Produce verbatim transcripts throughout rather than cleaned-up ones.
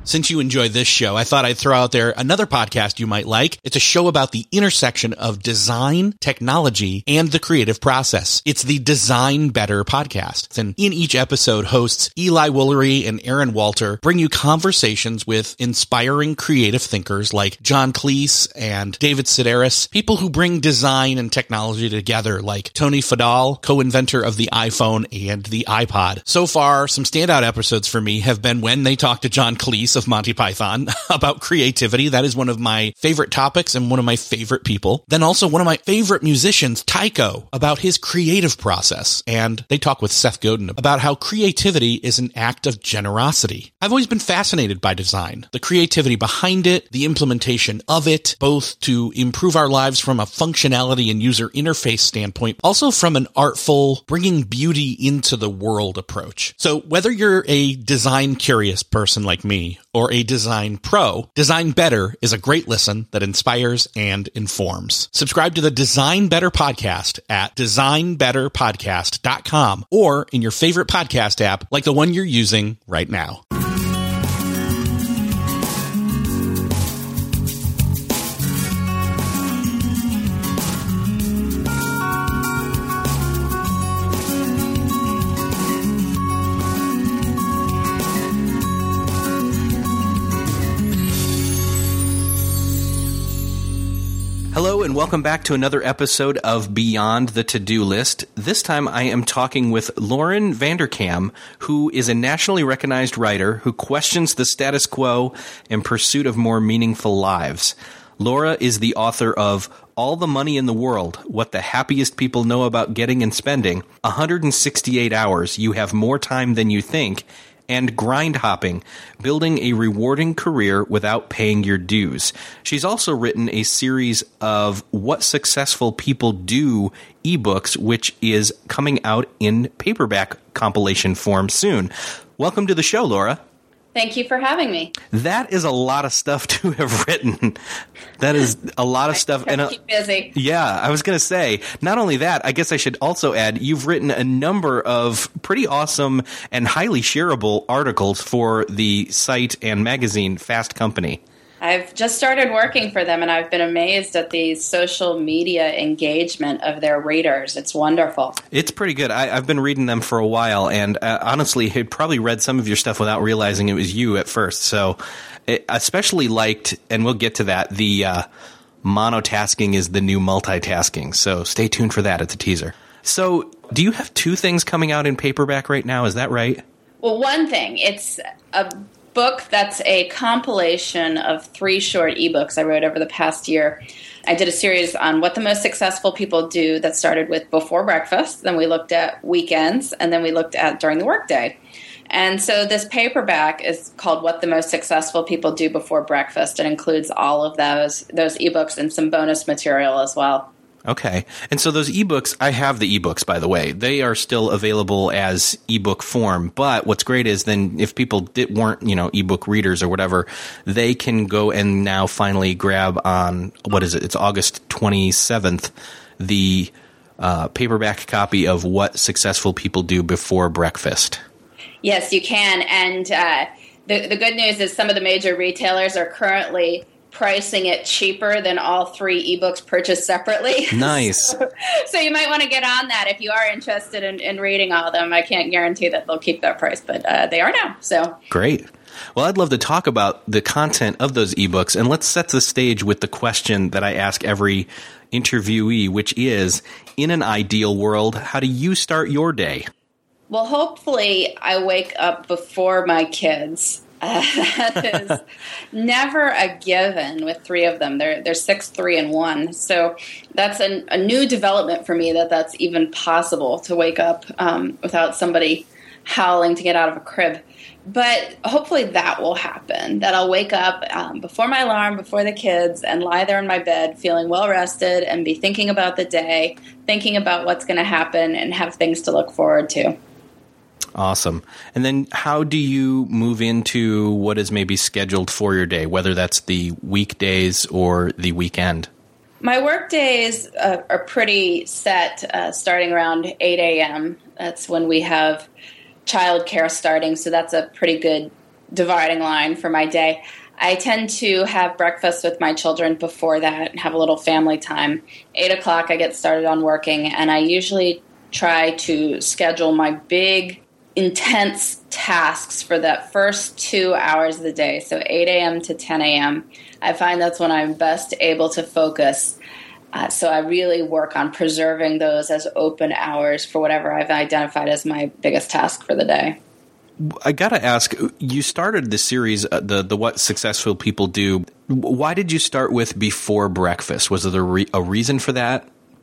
Since you enjoy this show, I thought I'd throw out there another podcast you might like. It's a show about the intersection of design, technology, and the creative process. It's the Design Better podcast. And in each episode, hosts Eli Woolery and Aaron Walter bring you conversations with inspiring creative thinkers like John Cleese and David Sedaris, people who bring design and technology together like Tony Fadal, co-inventor of the iPhone and the iPod. So far, some standout episodes for me have been when they talk to John Cleese of Monty Python about creativity. That is one of my favorite topics and one of my favorite people. Then also one of my favorite musicians, Tycho, about his creative process. And they talk with Seth Godin about how creativity is an act of generosity. I've always been fascinated by design, the creativity behind it, the implementation of it, both to improve our lives from a functionality and user interface standpoint, also from an artful, bringing beauty into the world approach. So whether you're a design curious person like me, or a design pro, Design Better is a great listen that inspires and informs. Subscribe to the Design Better podcast at design better podcast dot com or in your favorite podcast app like the one you're using right now. Hello and welcome back to another episode of Beyond the To-Do List. This time I am talking with Lauren Vanderkam, who is a nationally recognized writer who questions the status quo in pursuit of more meaningful lives. Laura is the author of All the Money in the World, What the Happiest People Know About Getting and Spending, one hundred sixty-eight Hours, You Have More Time Than You Think, and Grind Hopping, Building a Rewarding Career Without Paying Your Dues. She's also written a series of What Successful People Do ebooks, which is coming out in paperback compilation form soon. Welcome to the show, Laura. Thank you for having me. That is a lot of stuff to have written. That is a lot of I stuff. And keep busy. Yeah, I was going to say, not only that, I guess I should also add, you've written a number of pretty awesome and highly shareable articles for the site and magazine Fast Company. I've just started working for them, and I've been amazed at the social media engagement of their readers. It's wonderful. It's pretty good. I, I've been reading them for a while, and uh, honestly, had probably read some of your stuff without realizing it was you at first. So I especially liked, and we'll get to that, the uh, monotasking is the new multitasking. So stay tuned for that. It's a teaser. So do you have two things coming out in paperback right now? Is that right? Well, one thing. It's a book that's a compilation of three short ebooks I wrote over the past year. I did a series on what the most successful people do that started with before breakfast, then we looked at weekends, and then we looked at during the workday. And so this paperback is called What the Most Successful People Do Before Breakfast. It includes all of those those ebooks and some bonus material as well. Okay. And so those ebooks, I have the ebooks, by the way. They are still available as ebook form. But what's great is then if people did, weren't, you know, ebook readers or whatever, they can go and now finally grab on, what is it? It's August twenty-seventh, the uh, paperback copy of What Successful People Do Before Breakfast. Yes, you can. And uh, the, the good news is some of the major retailers are currently pricing it cheaper than all three ebooks purchased separately. Nice. so, so you might want to get on that if you are interested in, in reading all of them. I can't guarantee that they'll keep that price, but uh, they are now. So great. Well, I'd love to talk about the content of those ebooks, and let's set the stage with the question that I ask every interviewee, which is, in an ideal world, how do you start your day? Well, hopefully I wake up before my kids. Uh, that is never a given with three of them. They're they're six, three, and one. So that's a, a new development for me that that's even possible to wake up um, without somebody howling to get out of a crib. But hopefully that will happen, that I'll wake up um, before my alarm, before the kids, and lie there in my bed feeling well-rested and be thinking about the day, thinking about what's going to happen, and have things to look forward to. Awesome. And then how do you move into what is maybe scheduled for your day, whether that's the weekdays or the weekend? My work days uh, are pretty set, uh, starting around eight a.m. That's when we have childcare starting, so that's a pretty good dividing line for my day. I tend to have breakfast with my children before that and have a little family time. Eight o'clock, I get started on working, and I usually try to schedule my big, intense tasks for that first two hours of the day, so eight a.m. to ten a.m. I find that's when I'm best able to focus. Uh, so I really work on preserving those as open hours for whatever I've identified as my biggest task for the day. I got to ask, you started the series, uh, the the What Successful People Do. Why did you start with before breakfast? Was there a, re- a reason for that?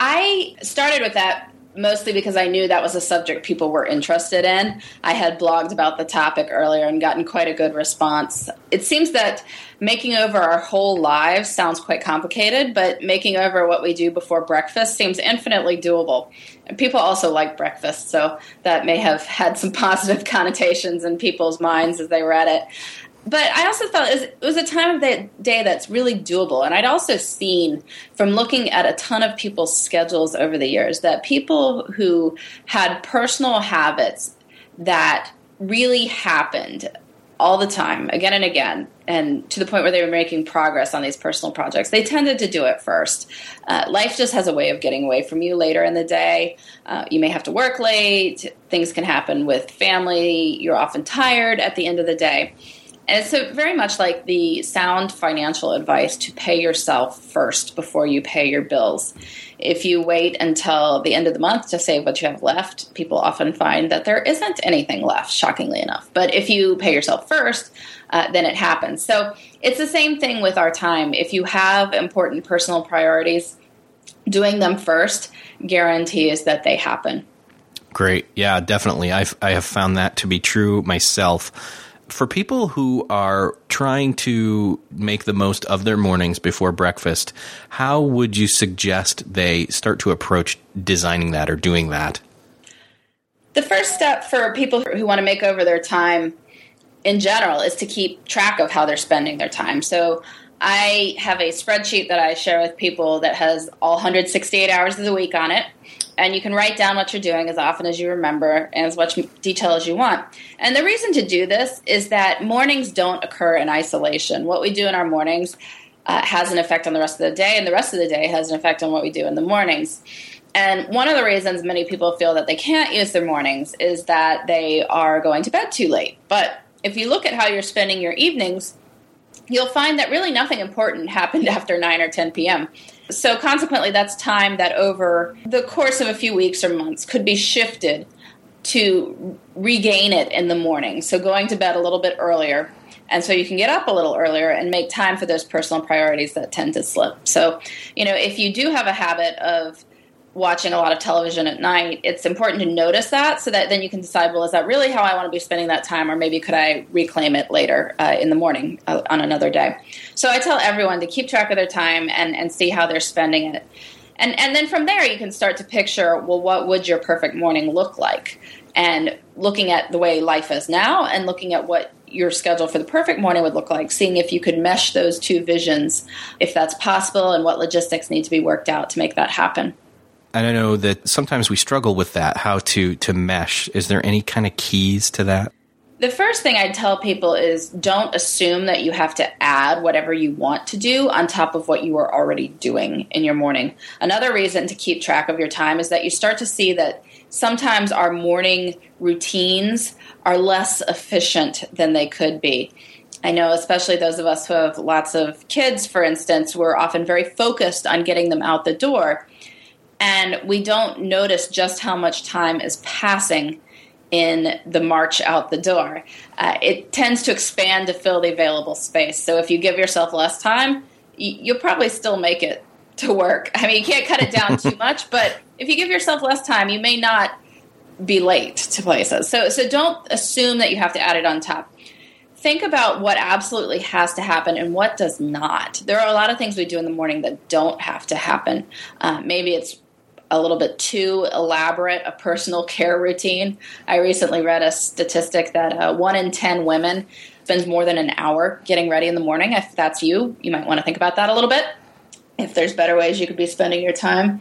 I started with that mostly because I knew that was a subject people were interested in. I had blogged about the topic earlier and gotten quite a good response. It seems that making over our whole lives sounds quite complicated, but making over what we do before breakfast seems infinitely doable. And people also like breakfast, so that may have had some positive connotations in people's minds as they read it. But I also thought it was, it was a time of the day that's really doable. And I'd also seen from looking at a ton of people's schedules over the years that people who had personal habits that really happened all the time, again and again, and to the point where they were making progress on these personal projects, they tended to do it first. Uh, life just has a way of getting away from you later in the day. Uh, you may have to work late. Things can happen with family. You're often tired at the end of the day. And it's so very much like the sound financial advice to pay yourself first before you pay your bills. If you wait until the end of the month to save what you have left, people often find that there isn't anything left, shockingly enough. But if you pay yourself first, uh, then it happens. So it's the same thing with our time. If you have important personal priorities, doing them first guarantees that they happen. Great. Yeah, definitely. I've, I have found that to be true myself. For people who are trying to make the most of their mornings before breakfast, how would you suggest they start to approach designing that or doing that? The first step for people who want to make over their time in general is to keep track of how they're spending their time. So I have a spreadsheet that I share with people that has all one hundred sixty-eight hours of the week on it. And you can write down what you're doing as often as you remember and as much detail as you want. And the reason to do this is that mornings don't occur in isolation. What we do in our mornings uh, has an effect on the rest of the day, and the rest of the day has an effect on what we do in the mornings. And one of the reasons many people feel that they can't use their mornings is that they are going to bed too late. But if you look at how you're spending your evenings, you'll find that really nothing important happened after nine or ten p.m. So consequently, that's time that over the course of a few weeks or months could be shifted to regain it in the morning. So going to bed a little bit earlier. And so you can get up a little earlier and make time for those personal priorities that tend to slip. So, you know, if you do have a habit of watching a lot of television at night, it's important to notice that so that then you can decide, well, is that really how I want to be spending that time? Or maybe could I reclaim it later uh, in the morning uh, on another day? So I tell everyone to keep track of their time and, and see how they're spending it. And, and then from there, you can start to picture, well, what would your perfect morning look like? And looking at the way life is now and looking at what your schedule for the perfect morning would look like, seeing if you could mesh those two visions, if that's possible, and what logistics need to be worked out to make that happen. And I know that sometimes we struggle with that, how to, to mesh. Is there any kind of keys to that? The first thing I'd tell people is don't assume that you have to add whatever you want to do on top of what you are already doing in your morning. Another reason to keep track of your time is that you start to see that sometimes our morning routines are less efficient than they could be. I know especially those of us who have lots of kids, for instance, we're often very focused on getting them out the door. And we don't notice just how much time is passing in the march out the door. Uh, it tends to expand to fill the available space. So if you give yourself less time, y- you'll probably still make it to work. I mean, you can't cut it down too much, but if you give yourself less time, you may not be late to places. So, so don't assume that you have to add it on top. Think about what absolutely has to happen and what does not. There are a lot of things we do in the morning that don't have to happen. Uh, maybe it's a little bit too elaborate, a personal care routine. I recently read a statistic that uh, one in ten women spends more than an hour getting ready in the morning. If that's you, you might want to think about that a little bit. If there's better ways you could be spending your time.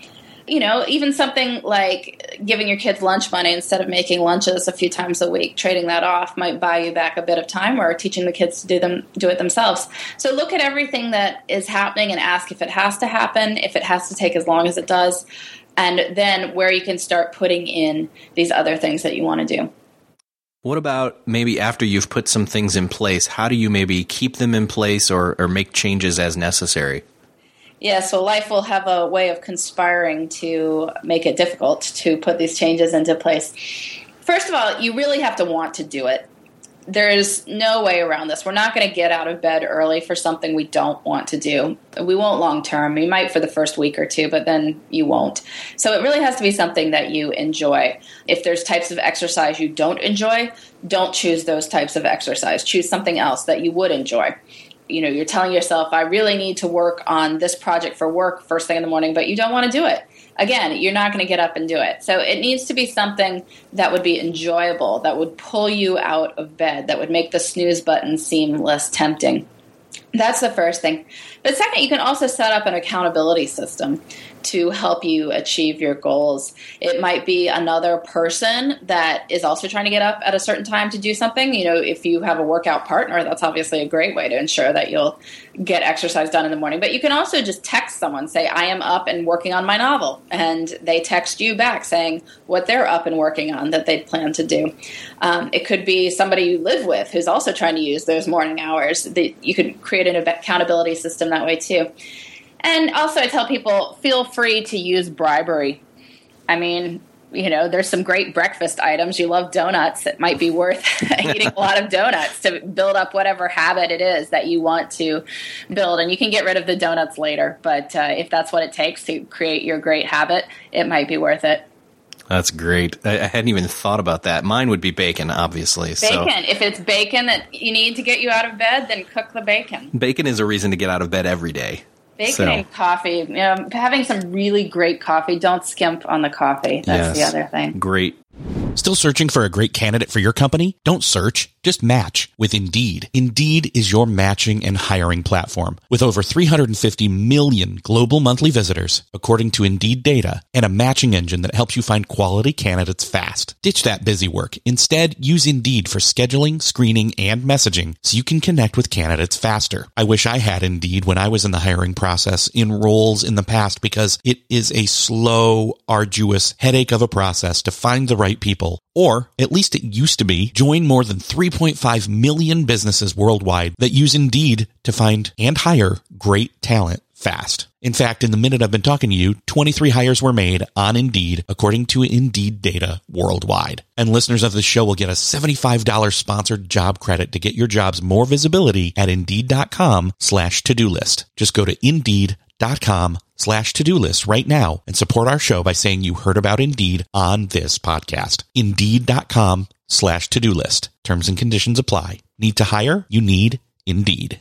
You know, even something like giving your kids lunch money instead of making lunches a few times a week, trading that off might buy you back a bit of time, or teaching the kids to do them do it themselves. So look at everything that is happening and ask if it has to happen, if it has to take as long as it does, and then where you can start putting in these other things that you want to do. What about maybe after you've put some things in place, how do you maybe keep them in place or, or make changes as necessary? Yeah, so life will have a way of conspiring to make it difficult to put these changes into place. First of all, you really have to want to do it. There's no way around this. We're not going to get out of bed early for something we don't want to do. We won't long term. We might for the first week or two, but then you won't. So it really has to be something that you enjoy. If there's types of exercise you don't enjoy, don't choose those types of exercise. Choose something else that you would enjoy. You know, you're telling yourself, I really need to work on this project for work first thing in the morning, but you don't want to do it. Again, you're not going to get up and do it. So it needs to be something that would be enjoyable, that would pull you out of bed, that would make the snooze button seem less tempting. That's the first thing. But second, you can also set up an accountability system to help you achieve your goals. It might be another person that is also trying to get up at a certain time to do something. You know, if you have a workout partner, that's obviously a great way to ensure that you'll get exercise done in the morning. But you can also just text someone, say, I am up and working on my novel. And they text you back saying what they're up and working on that they plan to do. Um, it could be somebody you live with who's also trying to use those morning hours. That you could create an accountability system that way too. And also I tell people, feel free to use bribery. I mean, you know, there's some great breakfast items. You love donuts. It might be worth eating a lot of donuts to build up whatever habit it is that you want to build. And you can get rid of the donuts later. But uh, if that's what it takes to create your great habit, it might be worth it. That's great. I, I hadn't even thought about that. Mine would be bacon, obviously. Bacon. So. If it's bacon that you need to get you out of bed, then cook the bacon. Bacon is a reason to get out of bed every day. Bacon so. and coffee. You know, having some really great coffee. Don't skimp on the coffee. That's yes. the other thing. Great. Still searching for a great candidate for your company? Don't search, just match with Indeed. Indeed is your matching and hiring platform with over three hundred fifty million global monthly visitors, according to Indeed data, and a matching engine that helps you find quality candidates fast. Ditch that busy work. Instead, use Indeed for scheduling, screening, and messaging so you can connect with candidates faster. I wish I had Indeed when I was in the hiring process in roles in the past, because it is a slow, arduous headache of a process to find the right people. Or, at least it used to be. Join more than three point five million businesses worldwide that use Indeed to find and hire great talent fast. In fact, in the minute I've been talking to you, twenty-three hires were made on Indeed, according to Indeed data worldwide. And listeners of the show will get a seventy-five dollars sponsored job credit to get your jobs more visibility at Indeed.com slash to-do list. Just go to Indeed.com slash to-do list right now and support our show by saying you heard about Indeed on this podcast. Indeed.com slash to-do list. Terms and conditions apply. Need to hire? You need Indeed.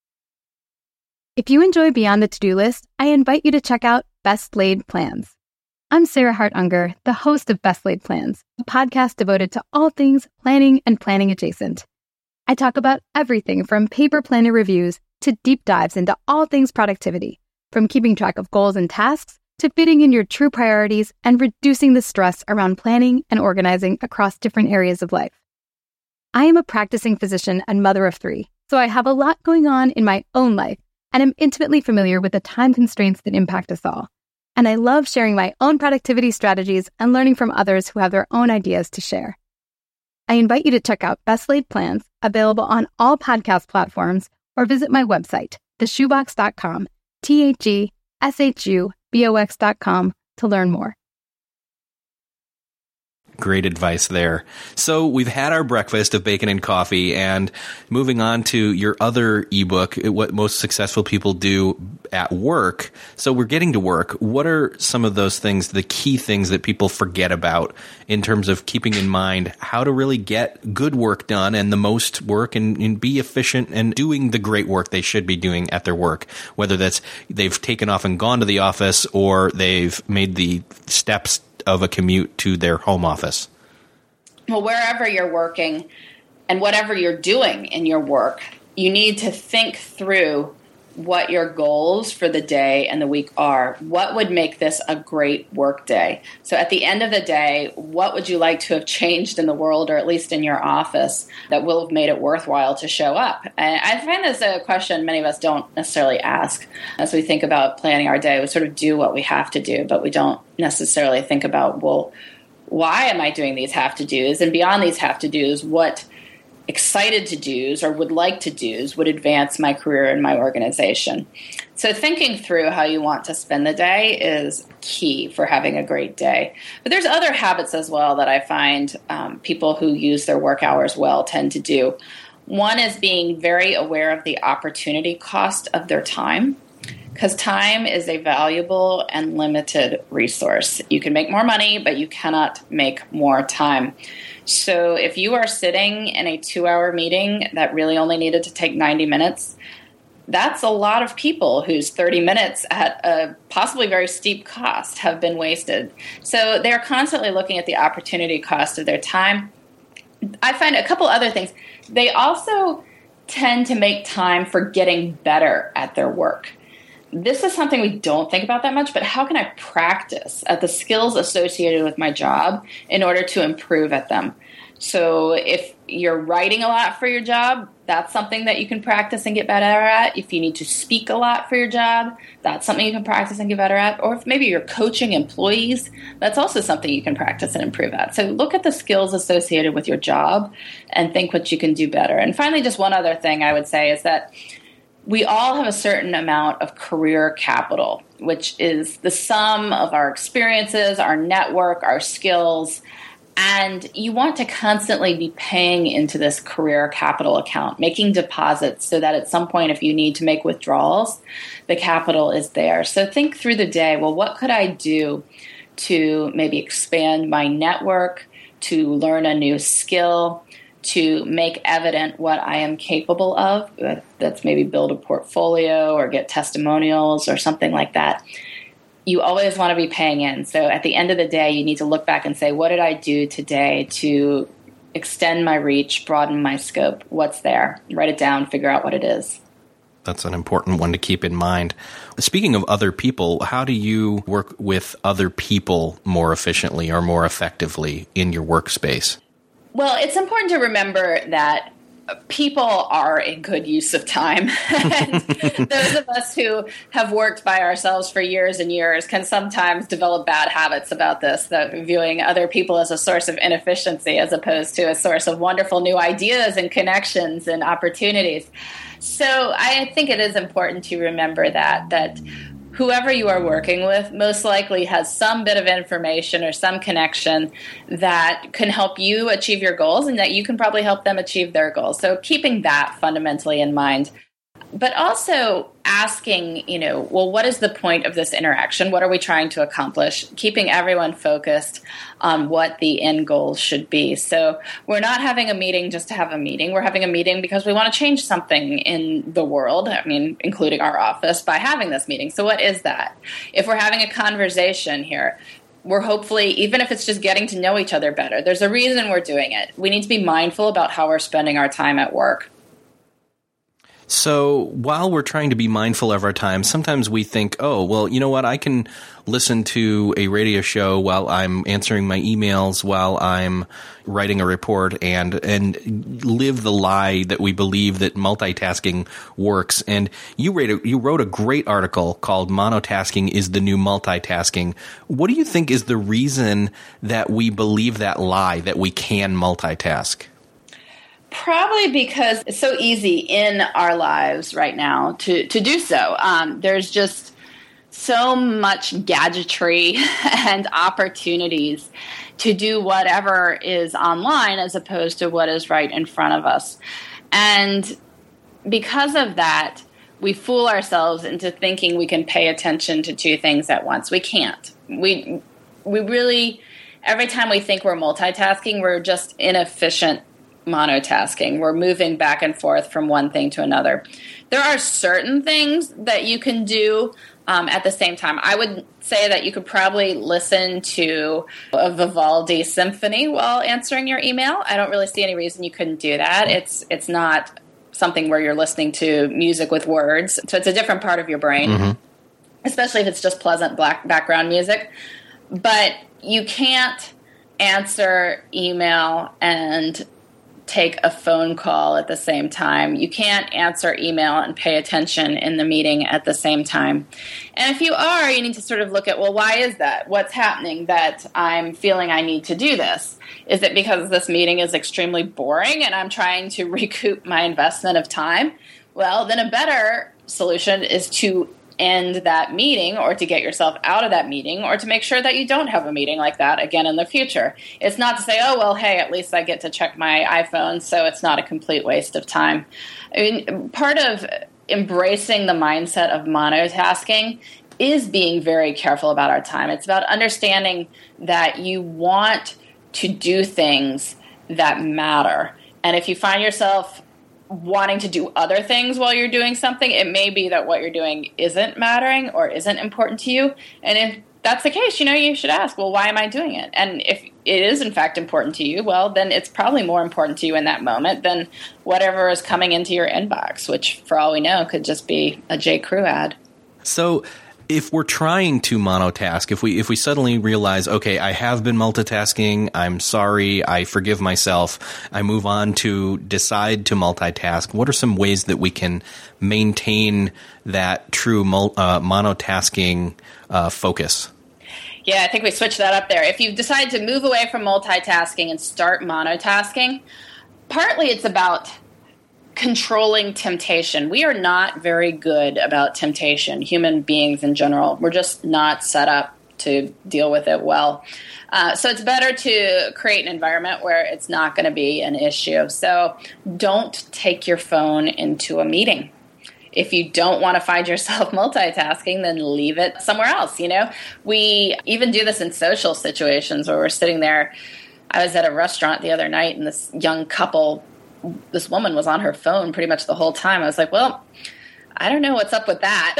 If you enjoy Beyond the To-Do List, I invite you to check out Best Laid Plans. I'm Sarah Hart Unger, the host of Best Laid Plans, a podcast devoted to all things planning and planning adjacent. I talk about everything from paper planner reviews to deep dives into all things productivity, from keeping track of goals and tasks to fitting in your true priorities and reducing the stress around planning and organizing across different areas of life. I am a practicing physician and mother of three, so I have a lot going on in my own life and am intimately familiar with the time constraints that impact us all. And I love sharing my own productivity strategies and learning from others who have their own ideas to share. I invite you to check out Best Laid Plans, available on all podcast platforms, or visit my website, the shoebox dot com, T H E S H U B O X dot com, to learn more. Great advice there. So we've had our breakfast of bacon and coffee, and moving on to your other ebook, What Most Successful People Do at Work. So we're getting to work. What are some of those things, the key things that people forget about in terms of keeping in mind how to really get good work done and the most work and, and be efficient and doing the great work they should be doing at their work, whether that's they've taken off and gone to the office or they've made the steps of a commute to their home office? Well, wherever you're working and whatever you're doing in your work, you need to think through what your goals for the day and the week are. What would make this a great work day? So at the end of the day, what would you like to have changed in the world, or at least in your office, that will have made it worthwhile to show up? And I find this a question many of us don't necessarily ask as we think about planning our day. We sort of do what we have to do, but we don't necessarily think about, well, why am I doing these have to do's? And beyond these have to do's, what excited to do's or would like to do's would advance my career and my organization. So thinking through how you want to spend the day is key for having a great day. But there's other habits as well that I find um, people who use their work hours well tend to do. One is being very aware of the opportunity cost of their time, because time is a valuable and limited resource. You can make more money, but you cannot make more time. So if you are sitting in a two-hour meeting that really only needed to take ninety minutes, that's a lot of people whose thirty minutes at a possibly very steep cost have been wasted. So they're constantly looking at the opportunity cost of their time. I find a couple other things. They also tend to make time for getting better at their work. This is something we don't think about that much, but how can I practice at the skills associated with my job in order to improve at them? So if you're writing a lot for your job, that's something that you can practice and get better at. If you need to speak a lot for your job, that's something you can practice and get better at. Or if maybe you're coaching employees, that's also something you can practice and improve at. So look at the skills associated with your job and think what you can do better. And finally, just one other thing I would say is that we all have a certain amount of career capital, which is the sum of our experiences, our network, our skills, and you want to constantly be paying into this career capital account, making deposits so that at some point if you need to make withdrawals, the capital is there. So think through the day, well, what could I do to maybe expand my network, to learn a new skill, to make evident what I am capable of? That's maybe build a portfolio or get testimonials or something like that. You always want to be paying in. So at the end of the day, you need to look back and say, what did I do today to extend my reach, broaden my scope? What's there? Write it down, figure out what it is. That's an important one to keep in mind. Speaking of other people, how do you work with other people more efficiently or more effectively in your workspace? Well, it's important to remember that people are a good use of time. And those of us who have worked by ourselves for years and years can sometimes develop bad habits about this, that viewing other people as a source of inefficiency as opposed to a source of wonderful new ideas and connections and opportunities. So I think it is important to remember that, that whoever you are working with most likely has some bit of information or some connection that can help you achieve your goals and that you can probably help them achieve their goals. So keeping that fundamentally in mind. But also asking, you know, well, what is the point of this interaction? What are we trying to accomplish? Keeping everyone focused on what the end goal should be. So we're not having a meeting just to have a meeting. We're having a meeting because we want to change something in the world, I mean, including our office, by having this meeting. So what is that? If we're having a conversation here, we're hopefully, even if it's just getting to know each other better, there's a reason we're doing it. We need to be mindful about how we're spending our time at work. So while we're trying to be mindful of our time, sometimes we think, oh, well, you know what? I can listen to a radio show while I'm answering my emails, while I'm writing a report, and and live the lie that we believe that multitasking works. And you wrote a, you wrote a great article called "Monotasking is the New Multitasking." What do you think is the reason that we believe that lie, that we can multitask? Probably because it's so easy in our lives right now to, to do so. Um, there's just so much gadgetry and opportunities to do whatever is online as opposed to what is right in front of us. And because of that, we fool ourselves into thinking we can pay attention to two things at once. We can't. We, we really, every time we think we're multitasking, we're just inefficient monotasking. We're moving back and forth from one thing to another. There are certain things that you can do um, at the same time. I would say that you could probably listen to a Vivaldi symphony while answering your email. I don't really see any reason you couldn't do that. It's it's not something where you're listening to music with words. So it's a different part of your brain, mm-hmm. especially if it's just pleasant black background music. But you can't answer email and take a phone call at the same time. You can't answer email and pay attention in the meeting at the same time. And if you are, you need to sort of look at, well, why is that? What's happening that I'm feeling I need to do this? Is it because this meeting is extremely boring and I'm trying to recoup my investment of time? Well, then a better solution is to end that meeting, or to get yourself out of that meeting, or to make sure that you don't have a meeting like that again in the future. It's not to say, oh, well, hey, at least I get to check my iPhone, so it's not a complete waste of time. I mean, part of embracing the mindset of monotasking is being very careful about our time. It's about understanding that you want to do things that matter. And if you find yourself wanting to do other things while you're doing something, it may be that what you're doing isn't mattering or isn't important to you. And if that's the case, you know, you should ask, well, why am I doing it? And if it is in fact important to you, well, then it's probably more important to you in that moment than whatever is coming into your inbox, which for all we know could just be a J. Crew ad. So if we're trying to monotask, if we if we suddenly realize, okay, I have been multitasking, I'm sorry, I forgive myself, I move on to decide to multitask, what are some ways that we can maintain that true mul- uh, monotasking uh, focus? Yeah, I think we switched that up there. If you decide to move away from multitasking and start monotasking, partly it's about controlling temptation. We are not very good about temptation, human beings in general. We're just not set up to deal with it well. Uh, so it's better to create an environment where it's not going to be an issue. So don't take your phone into a meeting. If you don't want to find yourself multitasking, then leave it somewhere else. You know, we even do this in social situations where we're sitting there. I was at a restaurant the other night, and this young couple, this woman was on her phone pretty much the whole time. I was like, well, I don't know what's up with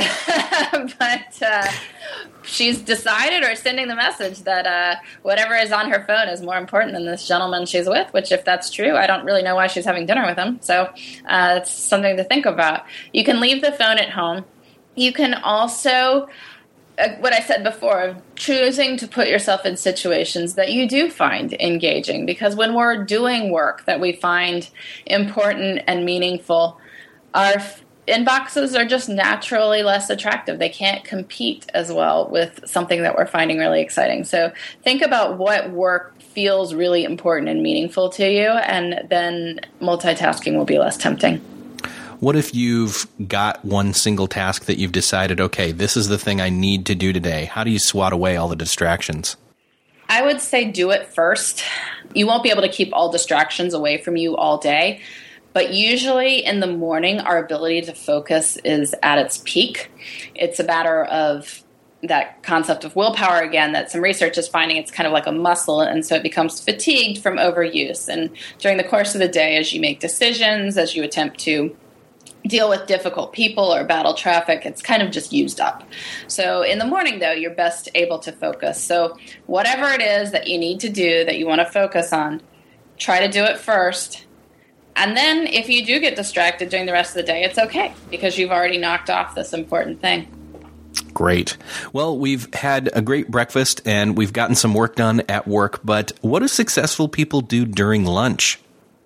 that. but uh, she's decided or sending the message that uh, whatever is on her phone is more important than this gentleman she's with, which if that's true, I don't really know why she's having dinner with him. So uh, it's something to think about. You can leave the phone at home. You can also, uh, what I said before, choosing to put yourself in situations that you do find engaging. Because when we're doing work that we find important and meaningful, our inboxes are just naturally less attractive. They can't compete as well with something that we're finding really exciting. So think about what work feels really important and meaningful to you, and then multitasking will be less tempting. What if you've got one single task that you've decided, okay, this is the thing I need to do today? How do you swat away all the distractions? I would say do it first. You won't be able to keep all distractions away from you all day. But usually in the morning, our ability to focus is at its peak. It's a matter of that concept of willpower again, that some research is finding it's kind of like a muscle, and so it becomes fatigued from overuse. And during the course of the day, as you make decisions, as you attempt to deal with difficult people or battle traffic, it's kind of just used up. So in the morning, though, you're best able to focus. So whatever it is that you need to do that you want to focus on, try to do it first. And then if you do get distracted during the rest of the day, it's okay, because you've already knocked off this important thing. Great. Well, we've had a great breakfast and we've gotten some work done at work, but what do successful people do during lunch?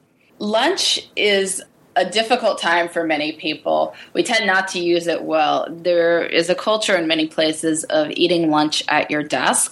Lunch is a difficult time for many people. We tend not to use it well. There is a culture in many places of eating lunch at your desk,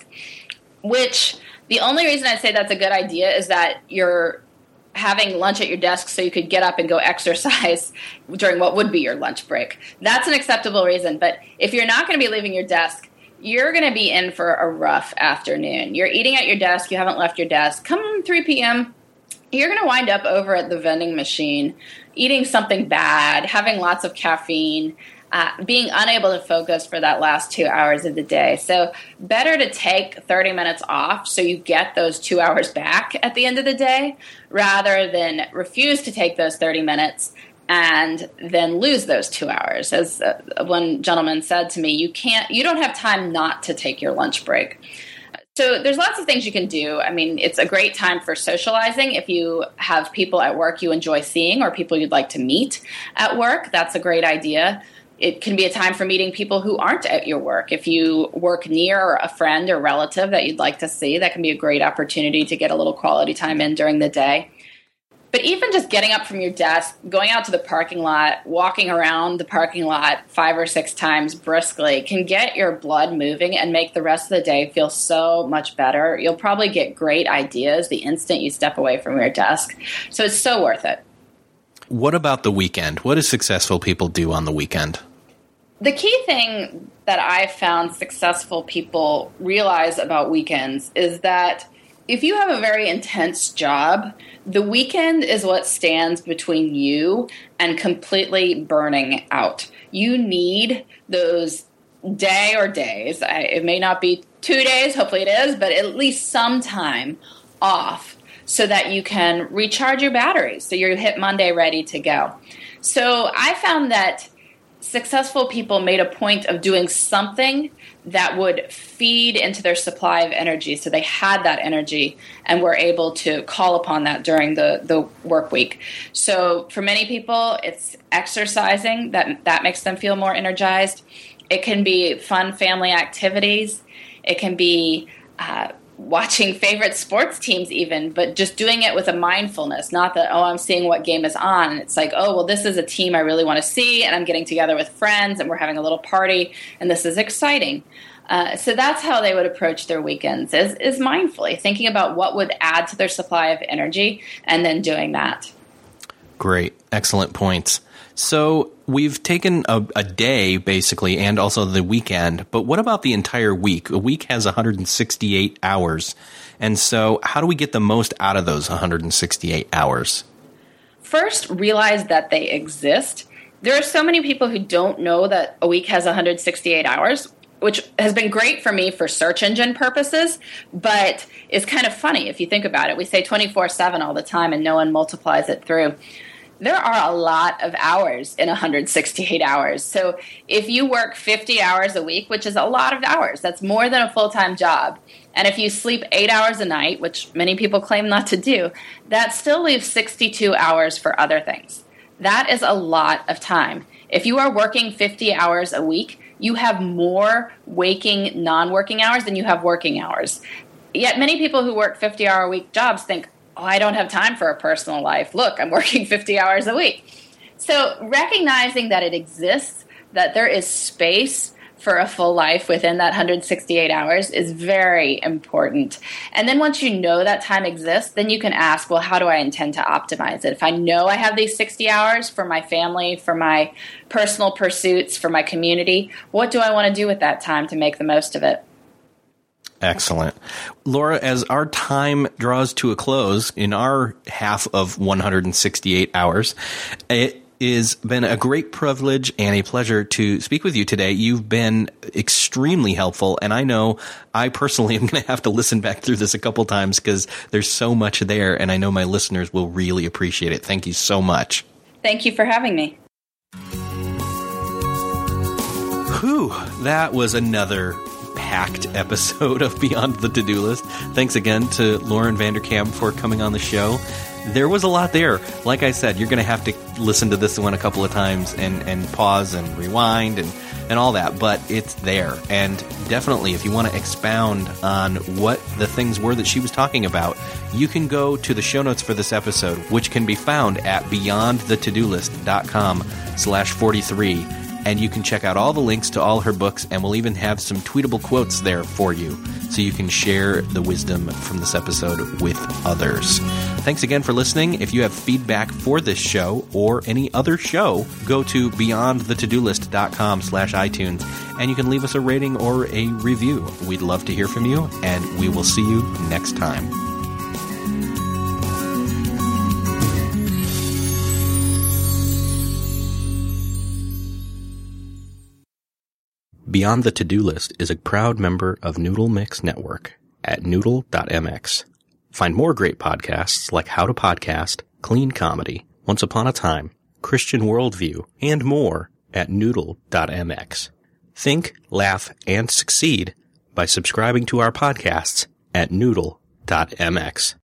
which the only reason I say that's a good idea is that you're having lunch at your desk so you could get up and go exercise during what would be your lunch break. That's an acceptable reason. But if you're not going to be leaving your desk, you're going to be in for a rough afternoon. You're eating at your desk. You haven't left your desk. Come three p.m., you're going to wind up over at the vending machine, eating something bad, having lots of caffeine, uh, being unable to focus for that last two hours of the day. So better to take thirty minutes off so you get those two hours back at the end of the day, rather than refuse to take those thirty minutes and then lose those two hours. As uh, one gentleman said to me, you can't, you don't have time not to take your lunch break. So there's lots of things you can do. I mean, it's a great time for socializing. If you have people at work you enjoy seeing or people you'd like to meet at work, that's a great idea. It can be a time for meeting people who aren't at your work. If you work near a friend or relative that you'd like to see, that can be a great opportunity to get a little quality time in during the day. But even just getting up from your desk, going out to the parking lot, walking around the parking lot five or six times briskly can get your blood moving and make the rest of the day feel so much better. You'll probably get great ideas the instant you step away from your desk. So it's so worth it. What about the weekend? What do successful people do on the weekend? The key thing that I've found successful people realize about weekends is that if you have a very intense job, the weekend is what stands between you and completely burning out. You need those day or days. I, it may not be two days, hopefully it is, but at least some time off so that you can recharge your batteries so you're hit Monday ready to go. So I found that successful people made a point of doing something that would feed into their supply of energy so they had that energy and were able to call upon that during the, the work week. So for many people, it's exercising that, that makes them feel more energized. It can be fun family activities. It can be uh, watching favorite sports teams even, but just doing it with a mindfulness, not that, oh, I'm seeing what game is on. It's like, oh, well, this is a team I really want to see, and I'm getting together with friends, and we're having a little party, and this is exciting. Uh, so that's how they would approach their weekends, is, is mindfully, thinking about what would add to their supply of energy, and then doing that. Great. Excellent points. So we've taken a, a day, basically, and also the weekend, but what about the entire week? A week has one hundred sixty-eight hours, and so how do we get the most out of those one hundred sixty-eight hours? First, realize that they exist. There are so many people who don't know that a week has one hundred sixty-eight hours, which has been great for me for search engine purposes, but it's kind of funny if you think about it. We say twenty-four seven all the time, and no one multiplies it through. There are a lot of hours in one hundred sixty-eight hours. So if you work fifty hours a week, which is a lot of hours, that's more than a full-time job. And if you sleep eight hours a night, which many people claim not to do, that still leaves sixty-two hours for other things. That is a lot of time. If you are working fifty hours a week, you have more waking non-working hours than you have working hours. Yet many people who work fifty-hour-a-week jobs think, oh, I don't have time for a personal life. Look, I'm working fifty hours a week. So recognizing that it exists, that there is space for a full life within that one hundred sixty-eight hours is very important. And then once you know that time exists, then you can ask, well, how do I intend to optimize it? If I know I have these sixty hours for my family, for my personal pursuits, for my community, what do I want to do with that time to make the most of it? Excellent. Laura, as our time draws to a close in our half of one hundred sixty-eight hours, it has been a great privilege and a pleasure to speak with you today. You've been extremely helpful, and I know I personally am going to have to listen back through this a couple times because there's so much there, and I know my listeners will really appreciate it. Thank you so much. Thank you for having me. Whew, that was another packed episode of Beyond the To-Do List. Thanks again to Lauren Vanderkam for coming on the show. There was a lot there. Like I said, you're going to have to listen to this one a couple of times and, and pause and rewind and, and all that, but it's there. And definitely, if you want to expound on what the things were that she was talking about, you can go to the show notes for this episode, which can be found at beyond the to do list dot com slash forty-three. And you can check out all the links to all her books, and we'll even have some tweetable quotes there for you so you can share the wisdom from this episode with others. Thanks again for listening. If you have feedback for this show or any other show, go to beyond the to do list dot com slash iTunes, and you can leave us a rating or a review. We'd love to hear from you, and we will see you next time. Beyond the To-Do List is a proud member of Noodle Mix Network at noodle dot m x. Find more great podcasts like How to Podcast, Clean Comedy, Once Upon a Time, Christian Worldview, and more at noodle dot m x. Think, laugh, and succeed by subscribing to our podcasts at noodle dot m x.